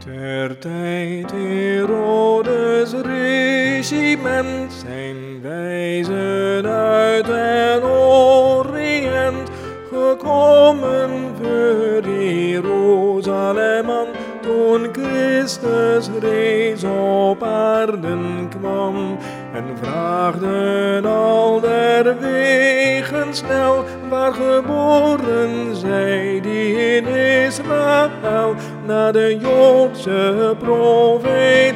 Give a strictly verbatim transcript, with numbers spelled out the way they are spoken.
Ter tijd Herodes regiment zijn wijzen uit den Orient, gekomen voor Jeruzalem aan, toen Christus reeds op aarden kwam. En vraagden al derwegen snel, waar geboren zij die in Israël, naar de Joodse profeet